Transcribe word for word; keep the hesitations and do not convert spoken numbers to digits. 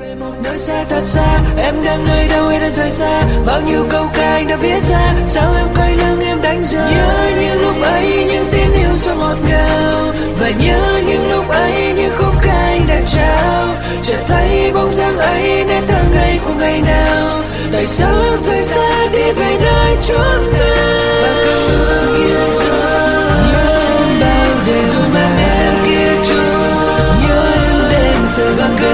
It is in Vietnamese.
về một nơi xa thật xa, em đang nơi đâu hay đã rời xa, bao nhiêu câu ca anh đã viết ra, sao em quay lưng em đánh rơi. Nhớ những lúc ấy những tiếng yêu sao ngọt ngào, và nhớ những lúc ấy những khúc ca anh đã trao, chợt thấy bóng dáng ấy nét thơ ngây của ngày nào, tại sao em rời xa đi về nơi chốn nào, và cơn mưa nghiêng gió nhớ bao đêm mà em kia trôi, nhớ những đêm giờ gần về